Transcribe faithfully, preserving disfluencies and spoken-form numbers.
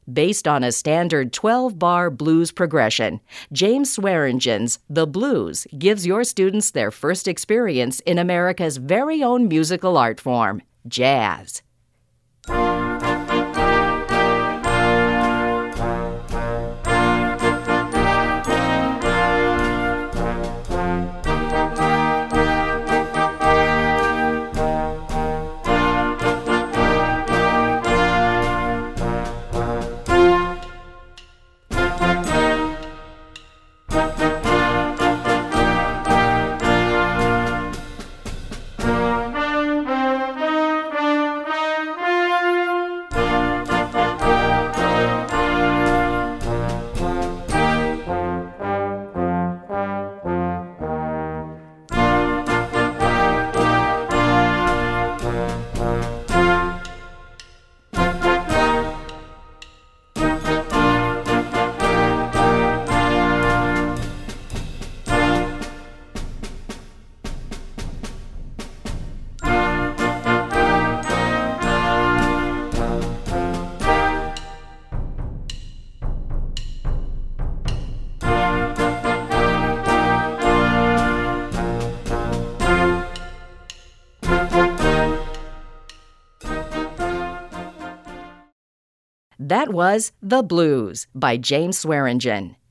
Based on a standard twelve-bar blues progression, James Swearingen's The Blues gives your students their first experience in America's very own musical art form, jazz. That was The Blues by James Swearingen.